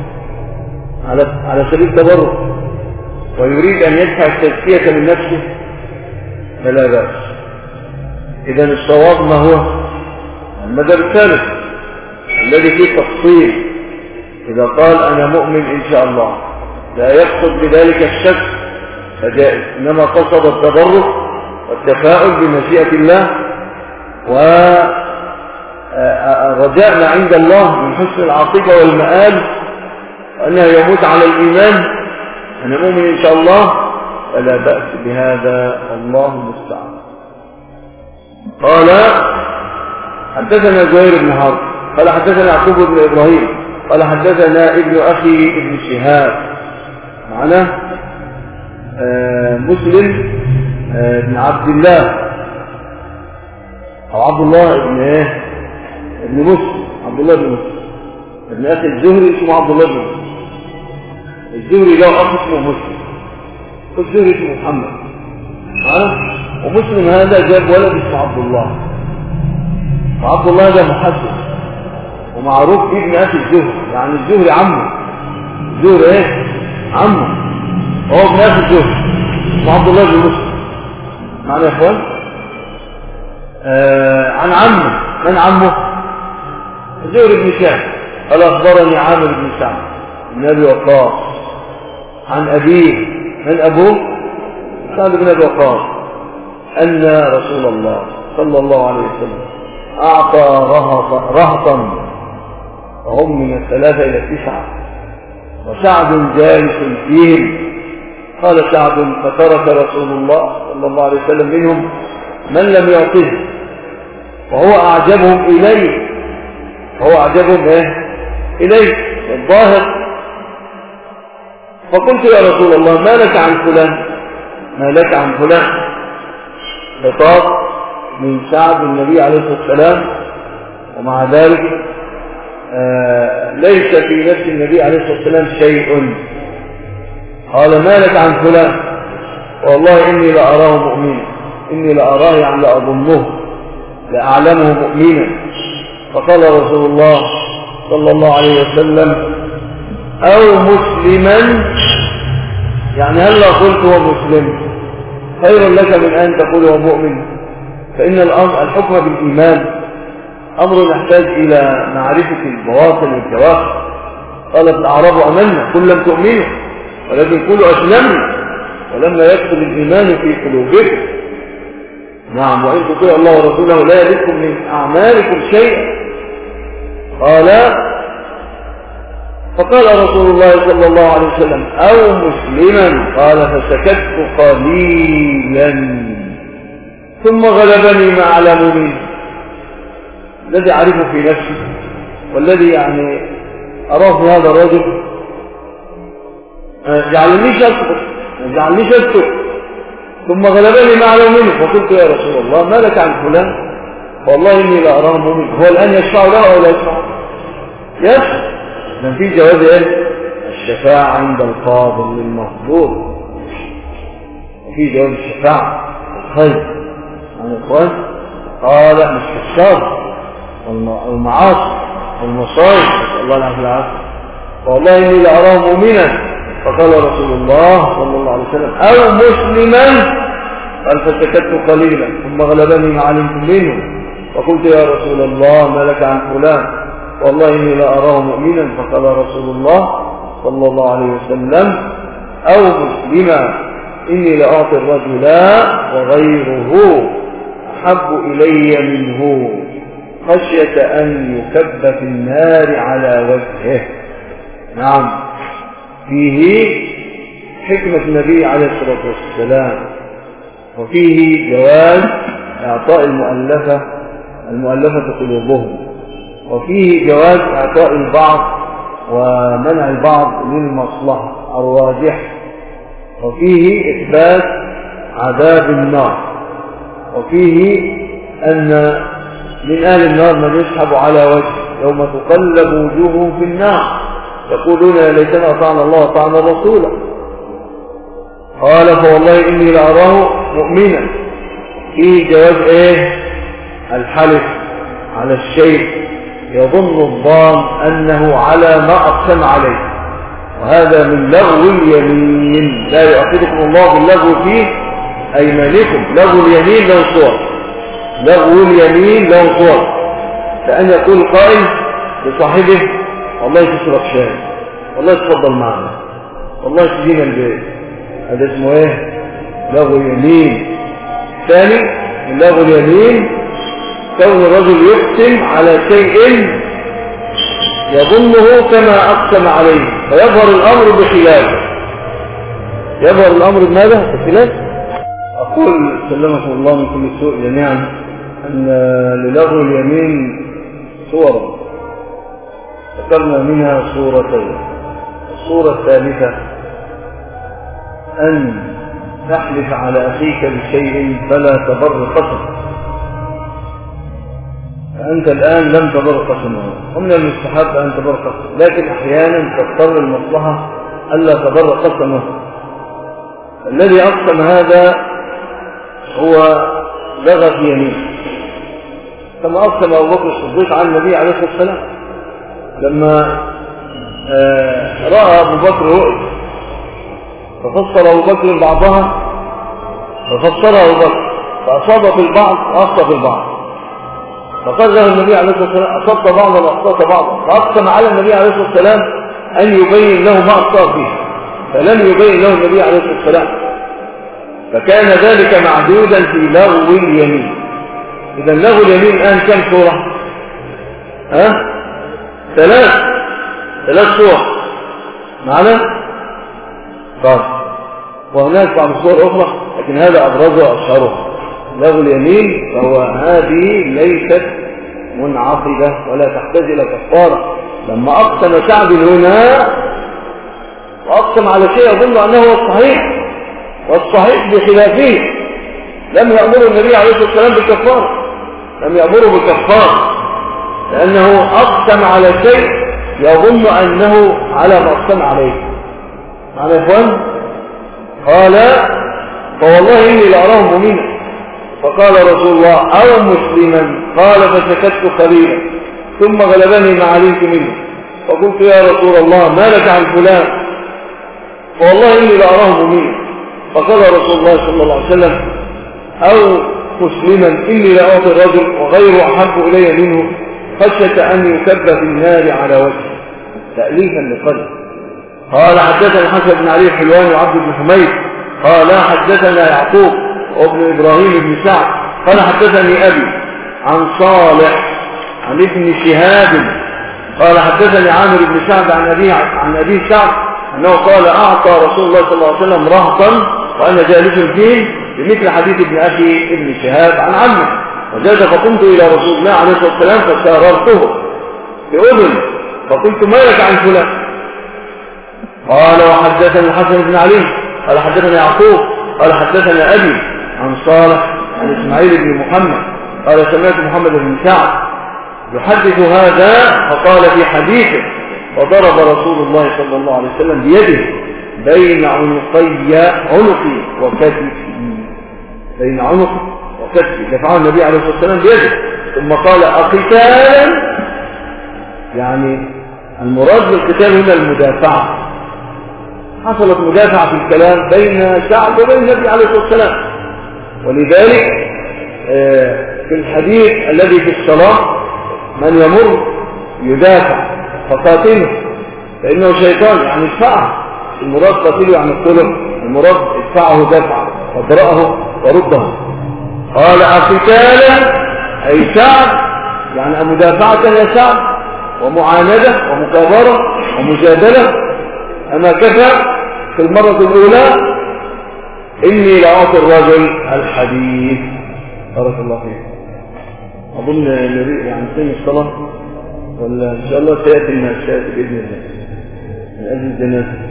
على سبيل التبرك ويريد أن يدفع التزكية من نفسه فلا بأس. إذا الصواب ما هو؟ المذهب الثالث الذي فيه تفصيل. إذا قال أنا مؤمن إن شاء الله لا يقصد بذلك الشك فجائز، إنما قصد التبرك والتفاؤل بمشيئة الله ورجاء ما عند الله من حسن العاقبة والمآل وأنه يموت على الإيمان. أنا مؤمن إن شاء الله فلا بأس بهذا، الله المستعان. قال حدثنا زهير بن حرب قال حدثنا يعقوب بن إبراهيم قال حدثنا ابن أخي ابن شهاب معنا مسلم بن عبد الله أو عبد الله ابن إيه؟ ابن مسلم، عبد الله بن مسلم ابن أخي الزهري اسمه عبد الله بن مسلم. الزهري له أخ اسمه مسلم، والزهري اسمه محمد ومسلم هذا جاب ولد اسمه عبد الله، وعبد الله ده محدث ومعروف ابن أخي الزهري، يعني الزهري عمه، الزهري إيه؟ عمه، وهو ابن أخي الزهري اسمه عبد الله بن مسلم معنا يا اخوان. عن عمه، من عمه؟ زهير بن سعد قال اخبرني عامر بن سعد بن ابي وقاص عن ابيه، من ابوه؟ سعد بن ابي وقاص، ان رسول الله صلى الله عليه وسلم اعطى رهطا وهم من 3 إلى 9 وسعد جالس فيهم. قال سعد فترك رسول الله صلى الله عليه وسلم منهم من لم يعطه وهو أعجبهم إليه، وهو أعجبهم إليه الظاهر. فقلت يا رسول الله ما لك عن فلان؟ ما لك عن فلان، خطاب من سعد النبي عليه الصلاة والسلام، ومع ذلك ليس في نفس النبي عليه الصلاة والسلام شيء. قال ما لك عن فلان؟ والله إني لأراه مؤمنا، إني لأراه يعني لأظنه لأعلمه مؤمنا. فقال رسول الله صلى الله عليه وسلم أو مسلما، يعني هلا قلت هو مسلم خير لك من أن تقول هو مؤمن، فإن الحكم بالإيمان أمر يحتاج إلى معرفة البواطن والجواهر. قالت الأعراب آمنا قل لم تؤمنوا ولكن قولوا أسلمنا ولما يدخل الإيمان في قلوبكم. نعم، وإن تطيعوا الله ورسوله لا يلدكم من أعمالكم شيئا. فقال رسول الله صلى الله عليه وسلم أو مسلما. قال فسكت قليلا ثم غلبني ما أعلم الذي أعرفه في نفسي والذي يعني أراه في هذا الرجل جعلني شك ثم غلبني ما أعلم منه. فقلت يا رسول الله ما لك عن فلان؟ والله إني لأراه مؤمن. هو الآن يشفع له أو لا يشفع؟ يشفع. من في جواز الشفاعة عند القاضي للمفضول، وفي جواز الشفاعة الخير عن الإخوان. قال مش في الشر والمعاصي والمصائب، نسأل الله العافية والعافية. والله إني لأراه مؤمنا. فقال رسول الله صلى الله عليه وسلم أو مسلما. قال فسكت قليلا ثم غلبني ما علمت منه. فقلت يا رسول الله ما لك عن فلان؟ والله إني لأراه مؤمنا. فقال رسول الله صلى الله عليه وسلم أو مسلما إني لأعطي الرجل وغيره أحب إلي منه خشية أن يكب في النار على وجهه. نعم، فيه حكمة النبي عليه الصلاة والسلام، وفيه جواز إعطاء المؤلفة قلوبهم، وفيه جواز إعطاء البعض ومنع البعض للمصلحة الراجحة، وفيه إثبات عذاب النار، وفيه أن من أهل النار من يسحب على وجهه يوم تقلب وجوههم في النار يقولون يا ليتنا أطعنا الله وأطعنا رسوله. قال فوالله إني لأراه مؤمنا. فيه جواز الحلف على الشيء يظن الظان أنه على ما أقسم عليه، وهذا من لغو اليمين. لا يؤاخذكم الله باللغو في أيمانكم. لغو اليمين له صور، لغو اليمين له صور، كأن يقول قائل لصاحبه والله تشرب شاي، والله تفضل معنا، والله تجينا البيت. هذا اسمه لغو اليمين. ثاني من لغو اليمين كون الرجل يقسم على شيء يظنه كما أقسم عليه فيظهر الأمر بخلافه. يظهر الأمر بماذا؟ بخلاف. أقول سلمكم الله من كل سوء جميعا أن للغو اليمين صورا ذكرنا منها صورتين. الصورة الثالثة أن تحلف على أخيك بشيء فلا تبر قسمه، فأنت الآن لم تبر قسمه، ومن المستحب أن تبر قسمه، لكن أحيانا تضطر المصلحة ألا تبر قسمه. الذي أقسم هذا هو لغى في يمين، كما أقسم أبو بكر الصديق على النبي عليه الصلاة والسلام لما رأى أبو بكر رؤيا ففسر أبو بكر بعضها ففسرها أبو بكر فأصاب في البعض وأخطأ في البعض، فقال له النبي عليه الصلاة والسلام أصبت بعضا وأخطأت بعضا، فأقسم على النبي عليه الصلاة والسلام أن يبين له ما أخطأ فيه، فلم يبين له النبي عليه الصلاة والسلام، فكان ذلك معدودا في لغو اليمين. إذا لغو اليمين الآن كم صورة؟ ثلاث صور معنا؟ طيب، وهناك بعض الصور أخرى لكن هذا أبرزها وأشهرها. لغو اليمين فهو هذه ليست منعقدة ولا تحتاج إلى كفارة. لما أقسم سعد هنا وأقسم على شيء يظن أنه هو الصحيح والصحيح بخلافه. لم يأمر النبي عليه الصلاة والسلام بالكفارة، لم يأمره بالكفارة، لأنه أقسم على شيء يظن أنه على ما أقسم عليه. معنى يا إخوان؟ قال فوالله إني لأراه مؤمنا. فقال رسول الله أو مسلما؟ قال فسكت قليلا ثم غلبني ما علمت منه، فقلت يا رسول الله ما لك عن فلان؟ فوالله إني لأراه مؤمنا. فقال رسول الله صلى الله عليه وسلم أو مسلما إني لأعطي الرجل وغيره أحب إلي منه خشية أن يكب في النار على وجهه تأليفا لقلبه. قال حدثنا حسن بن علي الحلواني وعبد بن حميد قال حدثنا يعقوب وابن إبراهيم بن سعد قال حدثني أبي عن صالح عن ابن شهاب قال حدثني عامر بن سعد عن أبي سعد أنه قال أعطى رسول الله صلى الله عليه وسلم رهطا وأنا جالس فيه بمثل حديث ابن أخي ابن شهاب عن عمه. وجاء فقمت إلى رسول الله عليه الصلاة والسلام فساررته بأذن فقلت ما لك عن فلان؟ قال وحدثني الحسن بن علي قال حدثني يعقوب قال حدثني أبي عن صالح عن إسماعيل بن محمد قال سمعت محمد بن سعد يحدث هذا فقال في حديثه وضرب رسول الله صلى الله عليه وسلم بيده بين عنقي وكتفي، بين عنقي وكتفي دفعه النبي عليه الصلاة والسلام بيده، ثم قال أقتالا، يعني المراد بالقتال هنا المدافعة. حصلت مدافعة في الكلام بين سعد وبين النبي عليه الصلاة والسلام. ولذلك في الحديث الذي في الصلاة من يمر يدافع فقاتله فإنه شيطان، يعني ادفعه. المراد قاتله يعني اقتله، المراد ادفعه دفعه واضرأه ورده. قال أقتالا أي سعد، يعني مدافعة يا سعد ومعاندة ومكابرة ومجادلة. أما كفى في المرة الأولى إني لأعطي الرجل الحديث. بارك الله فيك. أظن يعني سن الصلاة ولا إن شاء الله سيأتي الناس بإذن الله من أجل الجنازة.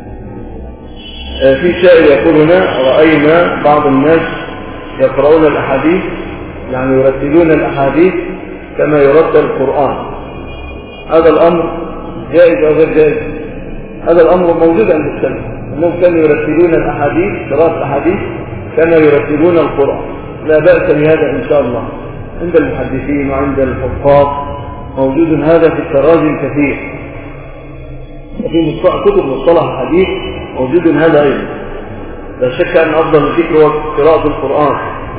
في شيء يقول هنا رأينا بعض الناس يقرؤون الأحاديث، يعني يرتلون الأحاديث كما يرتل القرآن. هذا الأمر جائز أو غير جائز؟ هذا الأمر موجود عند السلف، أنهم كانوا يرتلون الأحاديث قراءة الأحاديث كما يرتلون القرآن. لا بأس بهذا إن شاء الله عند المحدثين وعند الحفاظ، موجود هذا في التراجم كثير، وفي كتب مصطلح الحديث موجود هذا أيضا. لا شك أن أفضل الذكر هو قراءة القرآن،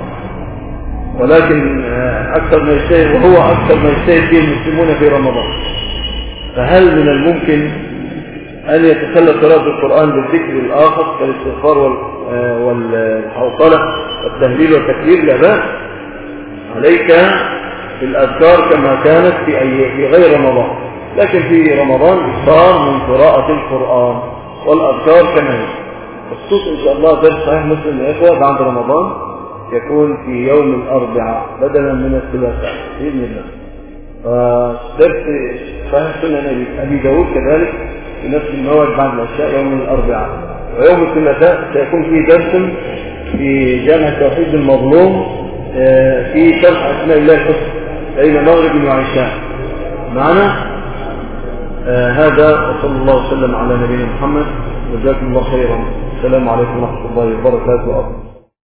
ولكن أكثر ما يجتهد وهو أكثر ما يجتهد فيه المسلمون في رمضان. فهل من الممكن أن يتخلى قراءة القرآن بالذكر الآخر كالاستغفار والحوصلة والتهليل والتكبير؟ لا بأس، عليك بالأذكار كما كانت في غير رمضان، لكن في رمضان صار من قراءة القرآن والأذكار كما هي. خصوصا إن شاء الله درس صحيح مسلم للإخوة بعد رمضان يكون في يوم الأربعاء بدلا من الثلاثاء بإذن الله. درس صحيح سنن أبي داود كذلك في نفس الموعد بعد العشاء يوم الأربعاء. ويوم الثلاثاء سيكون فيه درس في جامع التوحيد المظلوم في شرح أسماء الله الحسنى بين مغرب وعشاء معنا. هذا وصلى الله وسلم على نبينا محمد، وجزاكم الله خيرا. السلام عليكم ورحمة الله وبركاته.